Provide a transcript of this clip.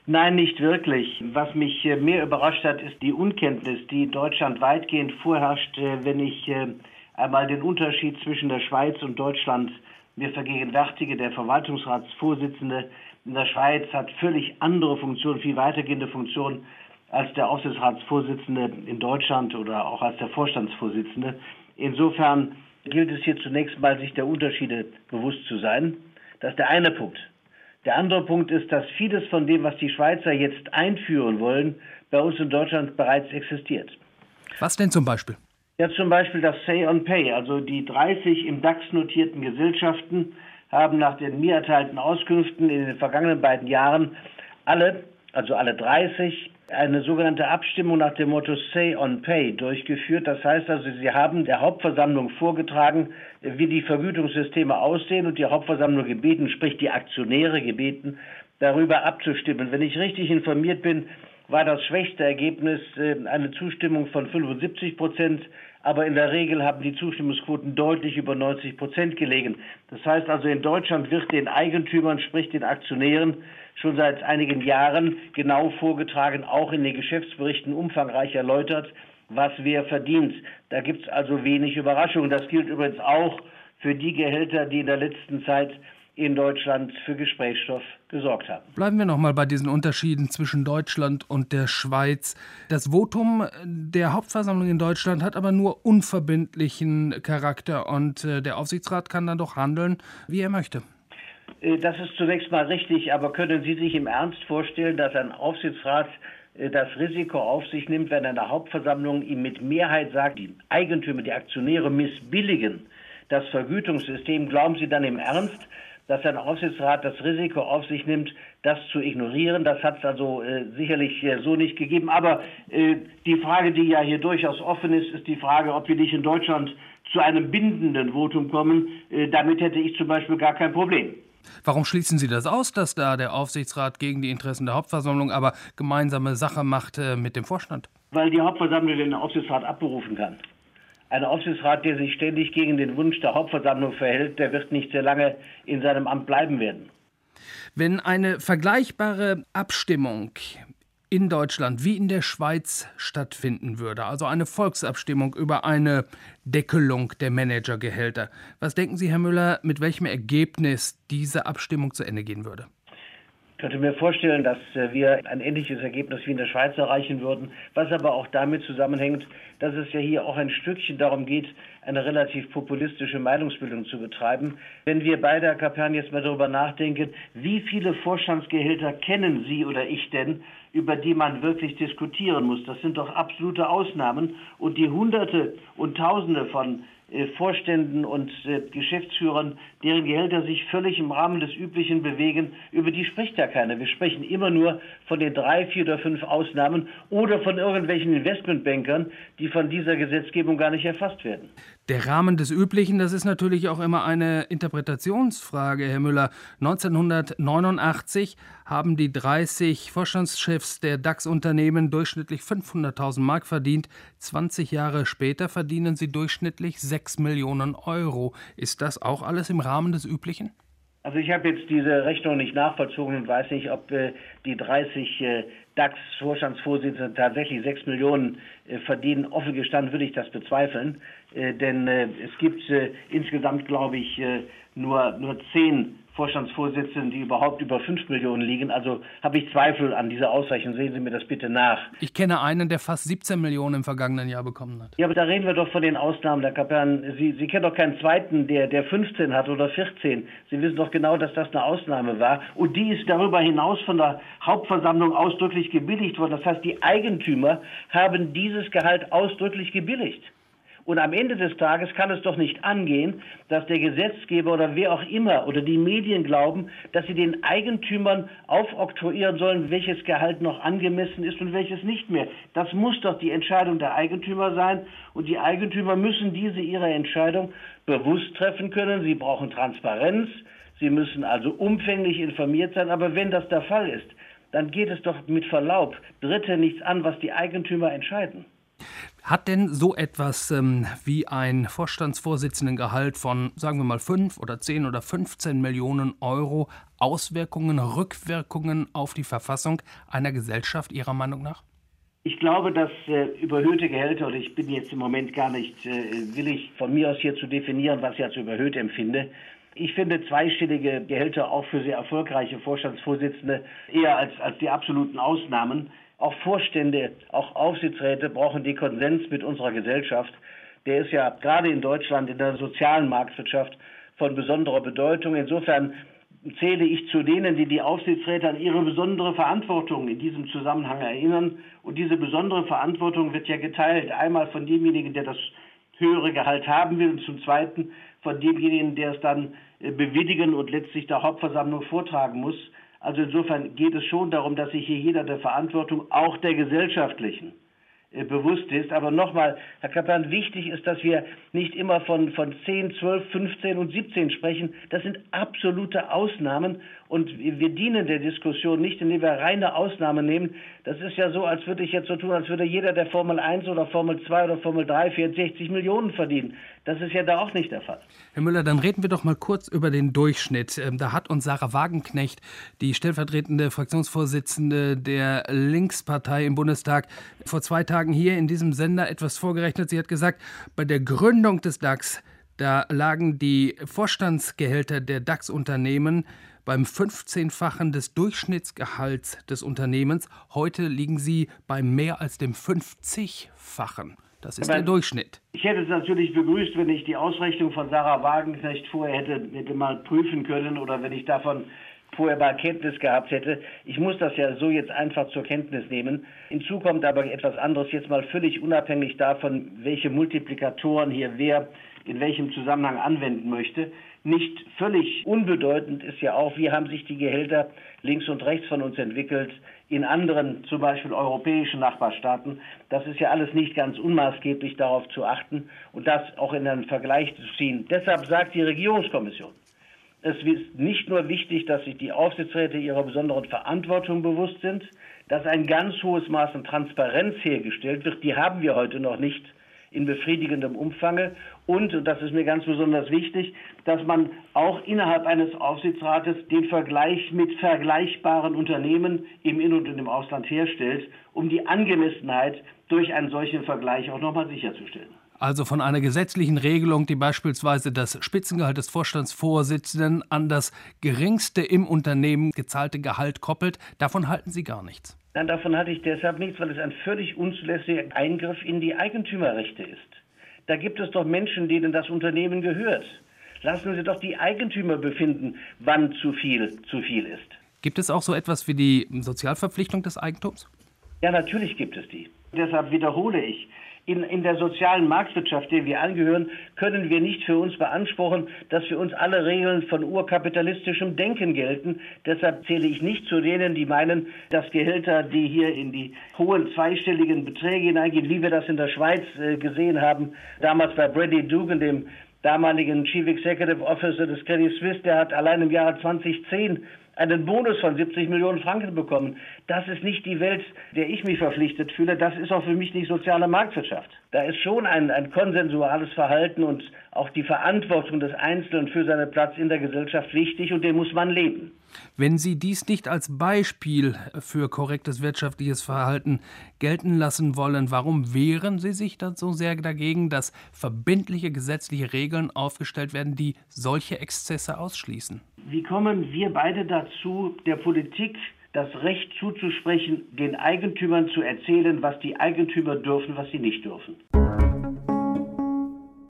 Nein, nicht wirklich. Was mich mehr überrascht hat, ist die Unkenntnis, die in Deutschland weitgehend vorherrscht, wenn ich einmal den Unterschied zwischen der Schweiz und Deutschland mir vergegenwärtige. Der Verwaltungsratsvorsitzende in der Schweiz hat völlig andere Funktionen, viel weitergehende Funktionen als der Aufsichtsratsvorsitzende in Deutschland oder auch als der Vorstandsvorsitzende. Insofern gilt es hier zunächst mal, sich der Unterschiede bewusst zu sein. Das ist der eine Punkt. Der andere Punkt ist, dass vieles von dem, was die Schweizer jetzt einführen wollen, bei uns in Deutschland bereits existiert. Was denn zum Beispiel? Ja, zum Beispiel das Say on Pay. Also die 30 im DAX notierten Gesellschaften haben nach den mir erteilten Auskünften in den vergangenen beiden Jahren alle 30, eine sogenannte Abstimmung nach dem Motto Say on Pay durchgeführt. Das heißt also, sie haben der Hauptversammlung vorgetragen, wie die Vergütungssysteme aussehen und die Hauptversammlung gebeten, sprich die Aktionäre gebeten, darüber abzustimmen. Wenn ich richtig informiert bin, war das schwächste Ergebnis eine Zustimmung von 75%, aber in der Regel haben die Zustimmungsquoten deutlich über 90% gelegen. Das heißt also, in Deutschland wird den Eigentümern, sprich den Aktionären, schon seit einigen Jahren genau vorgetragen, auch in den Geschäftsberichten umfangreich erläutert, was wer verdient. Da gibt es also wenig Überraschungen. Das gilt übrigens auch für die Gehälter, die in der letzten Zeit in Deutschland für Gesprächsstoff gesorgt haben. Bleiben wir noch mal bei diesen Unterschieden zwischen Deutschland und der Schweiz. Das Votum der Hauptversammlung in Deutschland hat aber nur unverbindlichen Charakter und der Aufsichtsrat kann dann doch handeln, wie er möchte. Das ist zunächst mal richtig, aber können Sie sich im Ernst vorstellen, dass ein Aufsichtsrat das Risiko auf sich nimmt, wenn eine Hauptversammlung ihm mit Mehrheit sagt, die Eigentümer, die Aktionäre missbilligen das Vergütungssystem? Glauben Sie dann im Ernst, dass ein Aufsichtsrat das Risiko auf sich nimmt, das zu ignorieren? Das hat es also sicherlich so nicht gegeben. Aber die Frage, die ja hier durchaus offen ist, ist die Frage, ob wir nicht in Deutschland zu einem bindenden Votum kommen. Damit hätte ich zum Beispiel gar kein Problem. Warum schließen Sie das aus, dass da der Aufsichtsrat gegen die Interessen der Hauptversammlung aber gemeinsame Sache macht mit dem Vorstand? Weil die Hauptversammlung den Aufsichtsrat abberufen kann. Ein Aufsichtsrat, der sich ständig gegen den Wunsch der Hauptversammlung verhält, der wird nicht sehr lange in seinem Amt bleiben werden. Wenn eine vergleichbare Abstimmung in Deutschland wie in der Schweiz stattfinden würde, also eine Volksabstimmung über eine Deckelung der Managergehälter, was denken Sie, Herr Müller, mit welchem Ergebnis diese Abstimmung zu Ende gehen würde? Ich könnte mir vorstellen, dass wir ein ähnliches Ergebnis wie in der Schweiz erreichen würden, was aber auch damit zusammenhängt, dass es ja hier auch ein Stückchen darum geht, eine relativ populistische Meinungsbildung zu betreiben. Wenn wir beide, Herr Kapern, jetzt mal darüber nachdenken, wie viele Vorstandsgehälter kennen Sie oder ich denn, über die man wirklich diskutieren muss? Das sind doch absolute Ausnahmen und die Hunderte und Tausende von Vorständen und Geschäftsführern, deren Gehälter sich völlig im Rahmen des Üblichen bewegen, über die spricht ja keiner. Wir sprechen immer nur von den 3, 4 oder 5 Ausnahmen oder von irgendwelchen Investmentbankern, die von dieser Gesetzgebung gar nicht erfasst werden. Der Rahmen des Üblichen, das ist natürlich auch immer eine Interpretationsfrage, Herr Müller. 1989 haben die 30 Vorstandschefs der DAX-Unternehmen durchschnittlich 500.000 Mark verdient. 20 Jahre später verdienen sie durchschnittlich 6 Millionen Euro. Ist das auch alles im Rahmen des Üblichen? Also ich habe jetzt diese Rechnung nicht nachvollzogen und weiß nicht, ob die 30 DAX-Vorstandsvorsitzenden tatsächlich 6 Millionen verdienen. Offen gestanden würde ich das bezweifeln, denn es gibt insgesamt, glaube ich, nur 10 Vorstandsvorsitzenden, die überhaupt über 5 Millionen liegen. Also habe ich Zweifel an dieser Ausrechnung. Sehen Sie mir das bitte nach. Ich kenne einen, der fast 17 Millionen im vergangenen Jahr bekommen hat. Ja, aber da reden wir doch von den Ausnahmen, Herr Kapern. Sie kennen doch keinen zweiten, der 15 hat oder 14. Sie wissen doch genau, dass das eine Ausnahme war. Und die ist darüber hinaus von der Hauptversammlung ausdrücklich gebilligt worden. Das heißt, die Eigentümer haben dieses Gehalt ausdrücklich gebilligt. Und am Ende des Tages kann es doch nicht angehen, dass der Gesetzgeber oder wer auch immer oder die Medien glauben, dass sie den Eigentümern aufoktroyieren sollen, welches Gehalt noch angemessen ist und welches nicht mehr. Das muss doch die Entscheidung der Eigentümer sein. Und die Eigentümer müssen ihre Entscheidung bewusst treffen können. Sie brauchen Transparenz. Sie müssen also umfänglich informiert sein. Aber wenn das der Fall ist, dann geht es doch mit Verlaub Dritte nichts an, was die Eigentümer entscheiden. Hat denn so etwas wie ein Vorstandsvorsitzendengehalt von, sagen wir mal, 5 oder 10 oder 15 Millionen Euro Auswirkungen, Rückwirkungen auf die Verfassung einer Gesellschaft Ihrer Meinung nach? Ich glaube, dass überhöhte Gehälter, und ich bin jetzt im Moment gar nicht willig, von mir aus hier zu definieren, was ich als überhöht empfinde. Ich finde zweistellige Gehälter auch für sehr erfolgreiche Vorstandsvorsitzende eher als die absoluten Ausnahmen. Auch Vorstände, auch Aufsichtsräte brauchen den Konsens mit unserer Gesellschaft. Der ist ja gerade in Deutschland in der sozialen Marktwirtschaft von besonderer Bedeutung. Insofern zähle ich zu denen, die Aufsichtsräte an ihre besondere Verantwortung in diesem Zusammenhang erinnern. Und diese besondere Verantwortung wird ja geteilt. Einmal von demjenigen, der das höhere Gehalt haben will, und zum Zweiten von demjenigen, der es dann bewilligen und letztlich der Hauptversammlung vortragen muss. Also insofern geht es schon darum, dass sich hier jeder der Verantwortung, auch der gesellschaftlichen, bewusst ist. Aber nochmal, Herr Kaplan, wichtig ist, dass wir nicht immer von 10, 12, 15 und 17 sprechen. Das sind absolute Ausnahmen und wir dienen der Diskussion nicht, indem wir reine Ausnahmen nehmen. Das ist ja so, als würde ich jetzt so tun, als würde jeder, der Formel 1 oder Formel 2 oder Formel 3 64 Millionen verdienen. Das ist ja da auch nicht der Fall. Herr Müller, dann reden wir doch mal kurz über den Durchschnitt. Da hat uns Sarah Wagenknecht, die stellvertretende Fraktionsvorsitzende der Linkspartei im Bundestag, vor 2 Tagen hier in diesem Sender etwas vorgerechnet. Sie hat gesagt, bei der Gründung des DAX, da lagen die Vorstandsgehälter der DAX-Unternehmen beim 15-fachen des Durchschnittsgehalts des Unternehmens. Heute liegen sie bei mehr als dem 50-fachen. Das ist der Durchschnitt. Ich hätte es natürlich begrüßt, wenn ich die Ausrechnung von Sarah Wagenknecht vorher hätte mal prüfen können oder wenn ich davon vorher mal Kenntnis gehabt hätte. Ich muss das ja so jetzt einfach zur Kenntnis nehmen. Hinzu kommt aber etwas anderes, jetzt mal völlig unabhängig davon, welche Multiplikatoren hier wer in welchem Zusammenhang anwenden möchte. Nicht völlig unbedeutend ist ja auch, wie haben sich die Gehälter links und rechts von uns entwickelt in anderen, zum Beispiel europäischen Nachbarstaaten. Das ist ja alles nicht ganz unmaßgeblich, darauf zu achten und das auch in einen Vergleich zu ziehen. Deshalb sagt die Regierungskommission, es ist nicht nur wichtig, dass sich die Aufsichtsräte ihrer besonderen Verantwortung bewusst sind, dass ein ganz hohes Maß an Transparenz hergestellt wird. Die haben wir heute noch nicht in befriedigendem Umfange. Und das ist mir ganz besonders wichtig, dass man auch innerhalb eines Aufsichtsrates den Vergleich mit vergleichbaren Unternehmen im In- und im Ausland herstellt, um die Angemessenheit durch einen solchen Vergleich auch nochmal sicherzustellen. Also von einer gesetzlichen Regelung, die beispielsweise das Spitzengehalt des Vorstandsvorsitzenden an das geringste im Unternehmen gezahlte Gehalt koppelt, davon halten Sie gar nichts? Nein, davon halte ich deshalb nichts, weil es ein völlig unzulässiger Eingriff in die Eigentümerrechte ist. Da gibt es doch Menschen, denen das Unternehmen gehört. Lassen Sie doch die Eigentümer befinden, wann zu viel ist. Gibt es auch so etwas wie die Sozialverpflichtung des Eigentums? Ja, natürlich gibt es die. Deshalb wiederhole ich, in der sozialen Marktwirtschaft, der wir angehören, können wir nicht für uns beanspruchen, dass für uns alle Regeln von urkapitalistischem Denken gelten. Deshalb zähle ich nicht zu denen, die meinen, dass Gehälter, die hier in die hohen zweistelligen Beträge hineingehen, wie wir das in der Schweiz gesehen haben, damals bei Brady Dugan, dem damaligen Chief Executive Officer des Credit Suisse, der hat allein im Jahre 2010 einen Bonus von 70 Millionen Franken bekommen. Das ist nicht die Welt, der ich mich verpflichtet fühle. Das ist auch für mich nicht soziale Marktwirtschaft. Da ist schon ein konsensuales Verhalten und auch die Verantwortung des Einzelnen für seinen Platz in der Gesellschaft wichtig und den muss man leben. Wenn Sie dies nicht als Beispiel für korrektes wirtschaftliches Verhalten gelten lassen wollen, warum wehren Sie sich dann so sehr dagegen, dass verbindliche gesetzliche Regeln aufgestellt werden, die solche Exzesse ausschließen? Wie kommen wir beide dazu, der Politik das Recht zuzusprechen, den Eigentümern zu erzählen, was die Eigentümer dürfen, was sie nicht dürfen?